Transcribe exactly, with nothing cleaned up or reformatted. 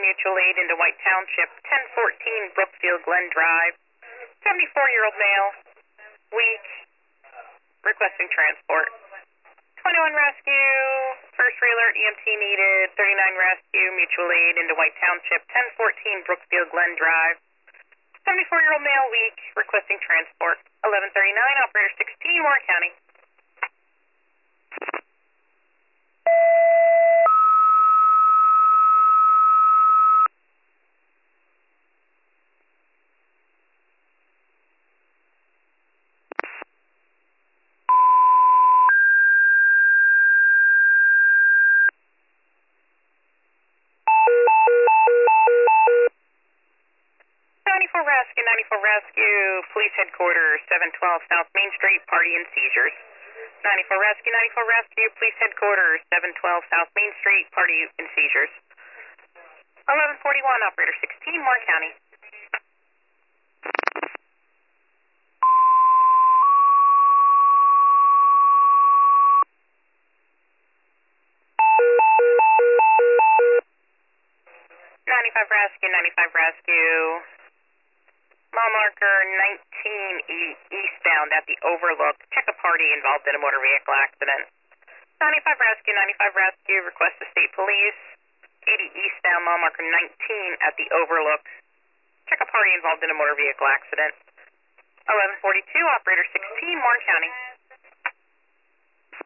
mutual aid into White Township, ten fourteen Brookfield Glen Drive. seventy-four-year-old male, weak, requesting transport. twenty-one rescue, first re-alert, E M T needed. thirty-nine rescue, mutual aid into White Township, ten fourteen Brookfield Glen Drive. seventy-four-year-old male, weak, requesting transport. eleven thirty-nine, operator sixteen, Warren County. ninety-four rescue, ninety-four rescue, police headquarters, seven twelve South Main Street, party and seizures. ninety-four rescue, ninety-four rescue, police headquarters, seven twelve South Main Street, party and seizures. eleven forty-one, operator sixteen, Warren County. ninety-five rescue, ninety-five rescue. Mile marker nineteen e- eastbound at the Overlook. Check a party involved in a motor vehicle accident. ninety-five rescue, ninety-five rescue. Request the state police. eighty eastbound, mile marker nineteen at the Overlook. Check a party involved in a motor vehicle accident. eleven forty-two, operator sixteen, Warren County.